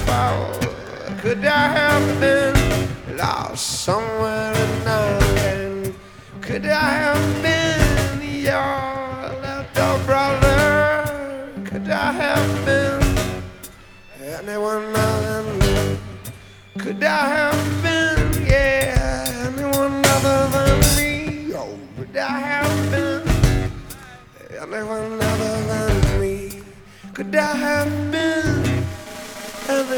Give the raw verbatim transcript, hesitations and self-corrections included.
fall? Could I have been lost somewhere in Ireland? Could I have been your little brother? Could I have been anyone other than me? Could I have been, yeah, anyone other than me? Oh, could I have been anyone other than me? Could I have been anyone